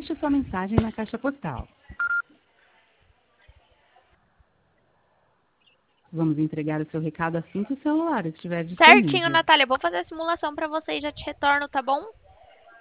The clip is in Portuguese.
deixe sua mensagem na caixa postal. Vamos entregar o seu recado assim que o celular estiver disponível. Certinho, Natália. Eu vou fazer a simulação pra você e já te retorno, tá bom?